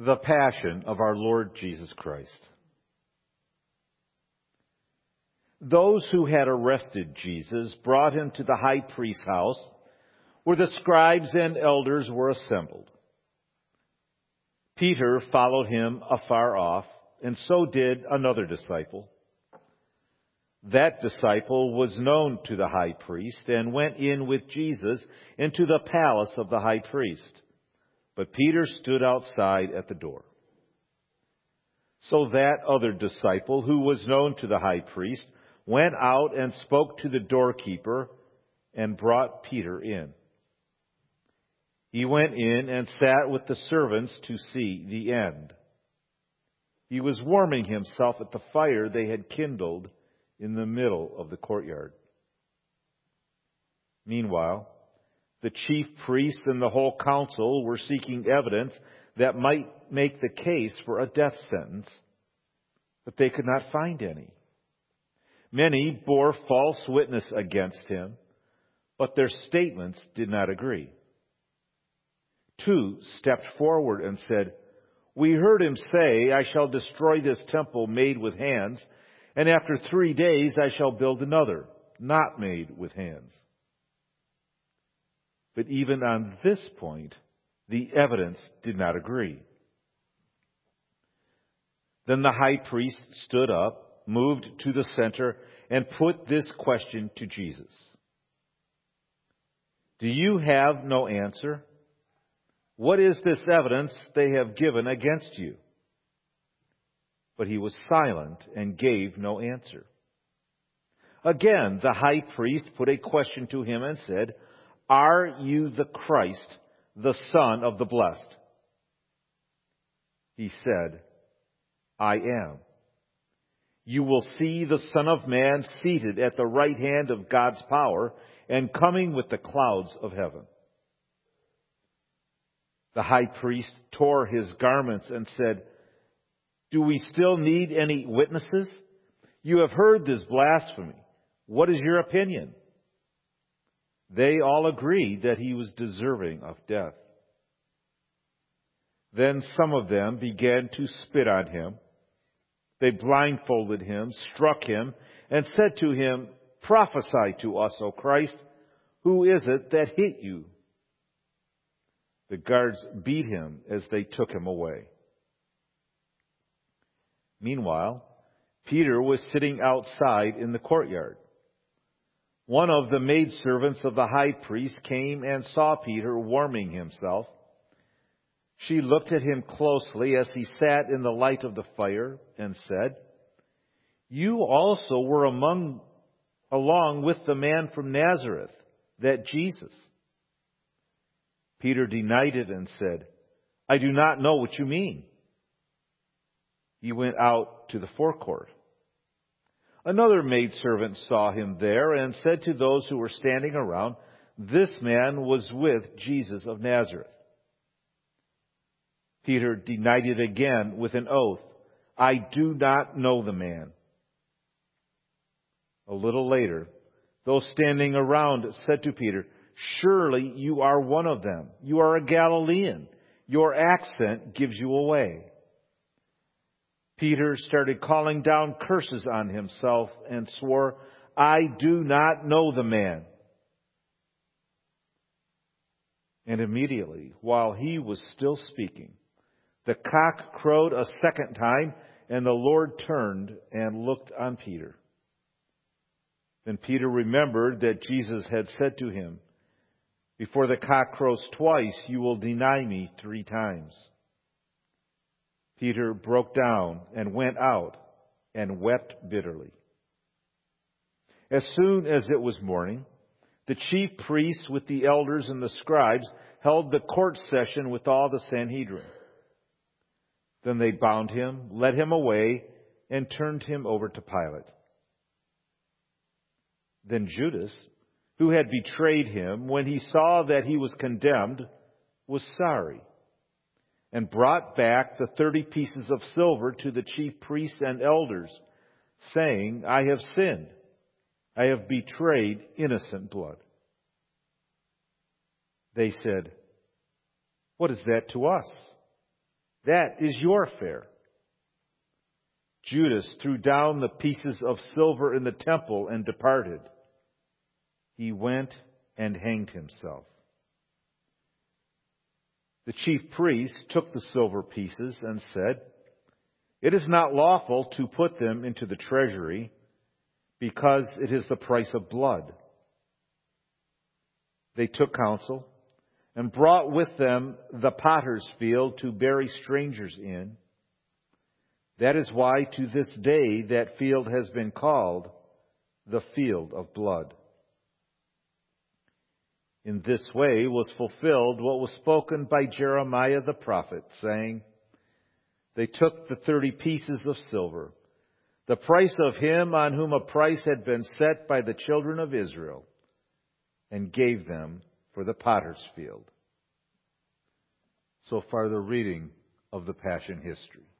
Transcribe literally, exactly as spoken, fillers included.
The Passion of our Lord Jesus Christ. Those who had arrested Jesus brought him to the high priest's house, where the scribes and elders were assembled. Peter followed him afar off, and so did another disciple. That disciple was known to the high priest and went in with Jesus into the palace of the high priest. But Peter stood outside at the door. So that other disciple, who was known to the high priest, went out and spoke to the doorkeeper and brought Peter in. He went in and sat with the servants to see the end. He was warming himself at the fire they had kindled in the middle of the courtyard. Meanwhile, the chief priests and the whole council were seeking evidence that might make the case for a death sentence, but they could not find any. Many bore false witness against him, but their statements did not agree. Two stepped forward and said, "We heard him say, 'I shall destroy this temple made with hands, and after three days I shall build another, not made with hands.'" But even on this point, the evidence did not agree. Then the high priest stood up, moved to the center, and put this question to Jesus. "Do you have no answer? What is this evidence they have given against you?" But he was silent and gave no answer. Again, the high priest put a question to him and said, "Are you the Christ, the Son of the Blessed?" He said, "I am. You will see the Son of Man seated at the right hand of God's power and coming with the clouds of heaven." The high priest tore his garments and said, "Do we still need any witnesses? You have heard this blasphemy. What is your opinion?" They all agreed that he was deserving of death. Then some of them began to spit on him. They blindfolded him, struck him, and said to him, "Prophesy to us, O Christ, who is it that hit you?" The guards beat him as they took him away. Meanwhile, Peter was sitting outside in the courtyard. One of the maidservants of the high priest came and saw Peter warming himself. She looked at him closely as he sat in the light of the fire and said, "You also were among, along with the man from Nazareth, that Jesus." Peter denied it and said, "I do not know what you mean." He went out to the forecourt. Another maidservant saw him there and said to those who were standing around, "This man was with Jesus of Nazareth." Peter denied it again with an oath, "I do not know the man." A little later, those standing around said to Peter, "Surely you are one of them. You are a Galilean. Your accent gives you away." Peter started calling down curses on himself and swore, "I do not know the man." And immediately, while he was still speaking, the cock crowed a second time, and the Lord turned and looked on Peter. Then Peter remembered that Jesus had said to him, "Before the cock crows twice, you will deny me three times." Peter broke down and went out and wept bitterly. As soon as it was morning, the chief priests with the elders and the scribes held the court session with all the Sanhedrin. Then they bound him, led him away, and turned him over to Pilate. Then Judas, who had betrayed him, when he saw that he was condemned, was sorry, and brought back the thirty pieces of silver to the chief priests and elders, saying, "I have sinned. I have betrayed innocent blood." They said, "What is that to us? That is your fare. Judas threw down the pieces of silver in the temple and departed. He went and hanged himself. The chief priests took the silver pieces and said, "It is not lawful to put them into the treasury, because it is the price of blood." They took counsel and brought with them the potter's field to bury strangers in. That is why to this day that field has been called the field of blood. In this way was fulfilled what was spoken by Jeremiah the prophet, saying, "They took the thirty pieces of silver, the price of him on whom a price had been set by the children of Israel, and gave them for the potter's field." So far the reading of the Passion history.